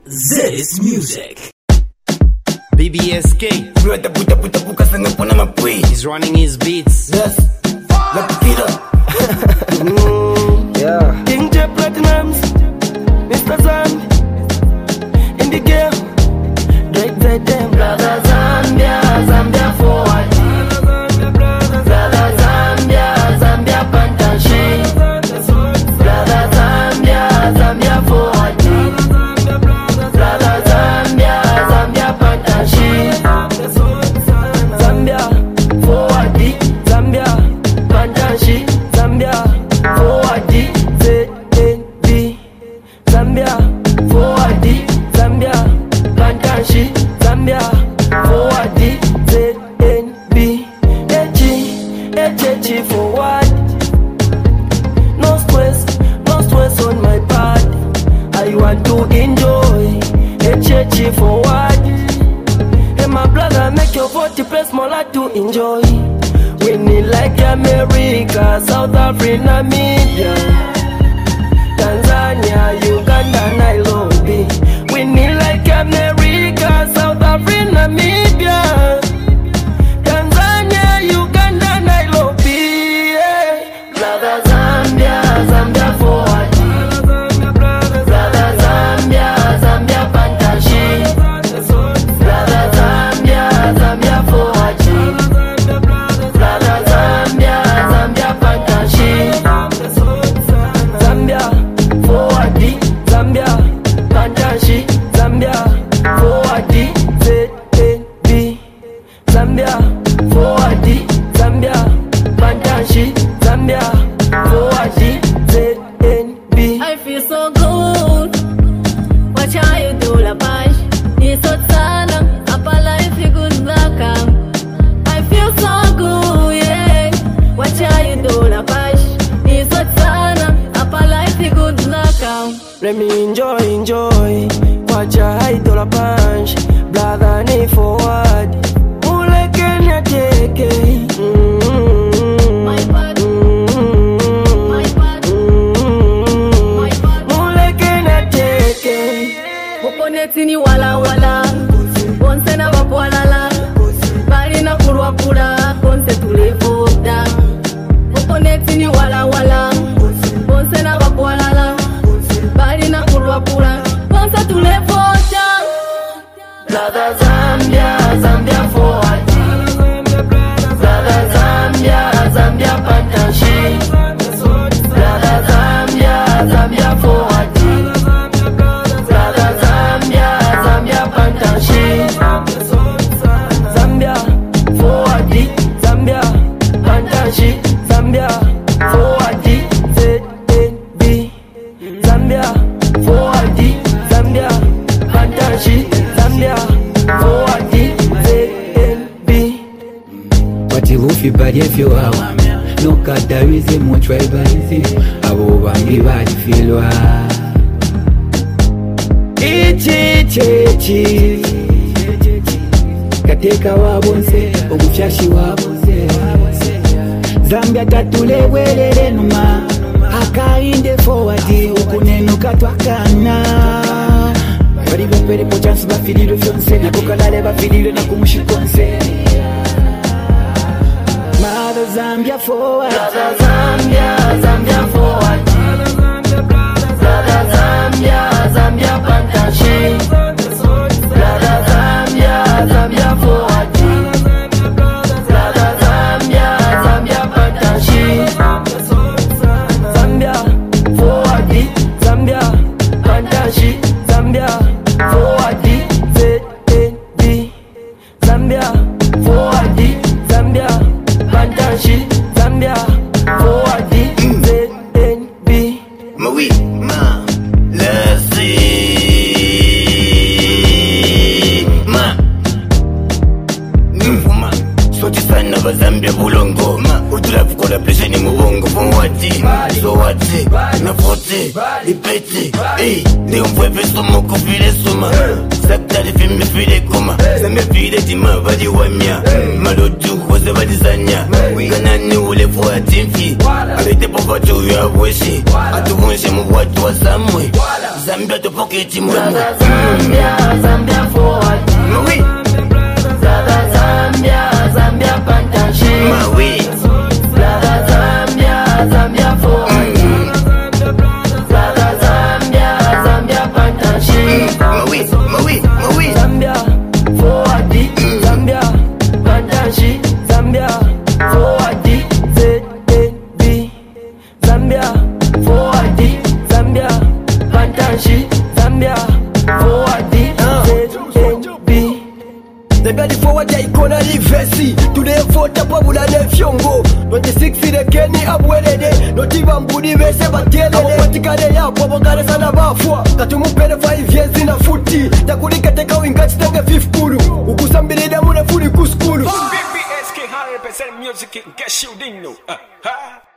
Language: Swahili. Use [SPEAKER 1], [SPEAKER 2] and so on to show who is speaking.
[SPEAKER 1] This music.
[SPEAKER 2] BBSK. He's running his beats.
[SPEAKER 3] Yes. Yeah. King J Platinums, Mr. Zam, in the game. Drake said them, brother Zambia, Zambia forward. Brother Zambia, Zambia Pantashi. Brother Zambia, Zambia forward. Brother Zambia, Zambia Pantashi. Zambia forward, Zambia Pantashi. Zambia forward, ZNB. Zambia forward, Zambia Pantashi. Zambia forward, ZNB. HH forward. No stress on my part. I want to enjoy. HH forward. Hey my brother, make your vote press more to enjoy. We need like America, South Africa, Namibia, Tanzania, Uganda, Nairobi. We need like America, South Africa, Namibia, Tanzania, Uganda, Nairobi. Yeah. Brother Zambia, Zambia forward. Brother Zambia, Zambia Pantashi. Brother Zambia, Zambia forward. Brother Zambia, Zambia Pantashi. Zambia forward, Zambia Pantashi. Zambia forward, ZNB. Zambia forward, Zambia Pantashi. Zambia forward, ZNB.
[SPEAKER 4] I feel so good. Watch how you do la page. It's so sana. Apa life you good luck. I feel so good, yeah. Watch how you do la page. It's so sana. Apa life you good luck.
[SPEAKER 3] Let me enjoy. Watch your idol a punch. Brother, need forward. Mule Kenya take it.
[SPEAKER 4] My bad. My bad. My bad.
[SPEAKER 3] Mule Kenya take it.
[SPEAKER 4] Mukoneti ni wala wala. Bonse na wapwalala. Bali na kurwa kura. Bonse tulevota. Mukoneti ni wala wala. Bonse na wapwalala. Bali na kurwa kura. Bonse tulevota.
[SPEAKER 3] Brother Zambia, Zambia forward. Brother Zambia, Zambia Pantashi. Brother Zambia, Zambia forward. Brother Zambia, Zambia Pantashi. Zambia forward, Zambia Pantashi. Zambia forward, ZNB. Zambia forward, Zambia Pantashi. Zambia forward, ZNB.
[SPEAKER 5] But if you bad if you are no catarism, no tribalism. Abo bambi badi filwa. Ichi Kateka wabonse, obufyashi wabonse. Zambia tatule welele numa. Akainde forward, ukunenuka twakana. Bari bapere po chance bafilile fyonse. Nakokalale bafilile na kumushikonse. Mother Zambia forward.
[SPEAKER 3] Brother Zambia, Zambia forward. Brother Zambia, Zambia Pantashi. Brother Zambia, Zambia forward. Brother Zambia, Zambia Pantashi. Zambia forward, Zambia Pantashi. Zambia forward, ZNB. Zambia forward, Zambia Pantashi. Zambia forward, ZNB.
[SPEAKER 6] Oui, ma, let's see, ma, ma, soti sana ba Zambia bulongo, ma, utula fukola pleshe ni mubongo, fonwati, so wati, na fote, ipete, leo mwepe somo kufile suma, sakta li fime file kuma, zame file tima vadi wamya, malotu wose vadi zanya, kanani ule fuati mfi, alete pofato ya wesi, atu mwense mwatu wa samwe, Zambia to pocket muremu.
[SPEAKER 3] Zambia forward.
[SPEAKER 6] Oui.
[SPEAKER 3] Zambia pantashi.
[SPEAKER 6] Oui.
[SPEAKER 3] Zambia forward. Zambia pantashi.
[SPEAKER 6] Oui.
[SPEAKER 3] Zambia forward. Zambia pantashi. Zambia forward. ZAB. Zambia forward. Zambia pantashi. Zambia forward. ZAB.
[SPEAKER 7] Zambia di forward ya ikona livesi. Today vote pabula ne fyongo. 26 rekeni abwelede. Notiba mbudi bese batelele. Awapatikane yapo bongale sana bafwa. Katumupele 5 years na futi. Takulika teka wingachi tenge 5 kuru. Ukusambirida mune fuli kuskuru.
[SPEAKER 1] BBSK 100% music in case you didn't know.